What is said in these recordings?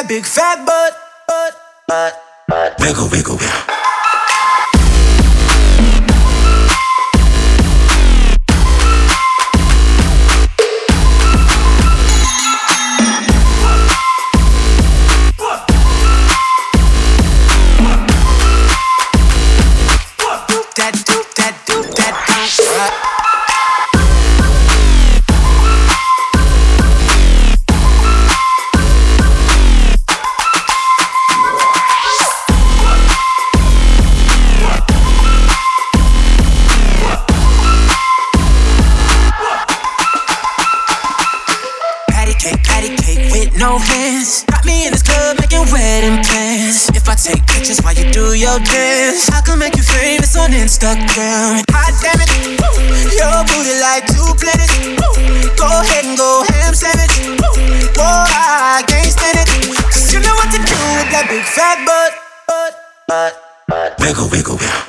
that big fat butt. Wiggle, wiggle, wiggle. Patty cake with no hands. Got me in this club making wedding plans. If I take pictures while you do your dance, I can make you famous on Instagram. Hot damn it, your booty like 2 planets. Go ahead and go ham sandwich. Whoa, I can't stand it, 'cause you know what to do with that big fat butt. Wiggle, wiggle, wiggle.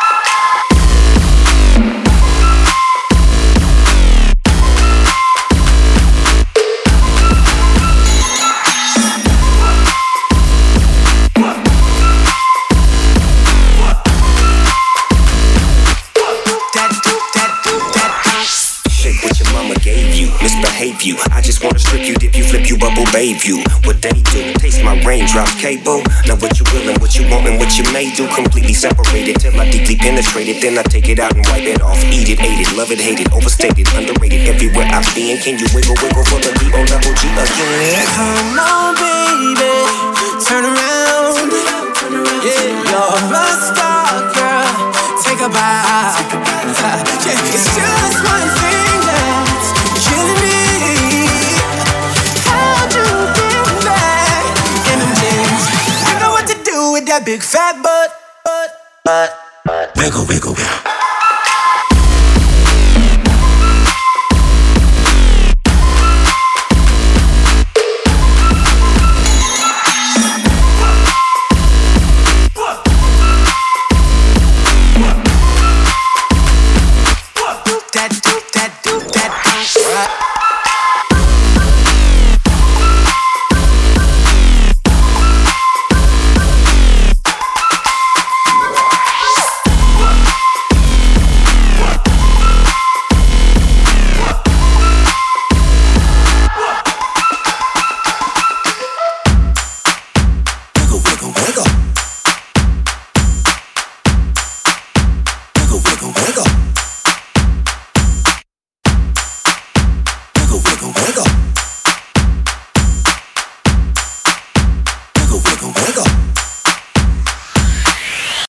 Misbehave you. I just wanna strip you, dip you, flip you, bubble bathe you. What they do, taste my raindrop cable. Now what you will and what you want and what you may do. Completely separated till I deeply penetrate it. Then I take it out and wipe it off. Eat it, ate it, love it, hate it, overstated, underrated. Everywhere I've been, can you wiggle, wiggle for the D-O-double-G again? Come on, baby, turn around. Yeah, you're a star, girl. Take a bow. Yeah, it's just one thing that's killing me. How'd you get back in them jeans? You know what to do with that big fat butt. Wiggle, wiggle, wiggle.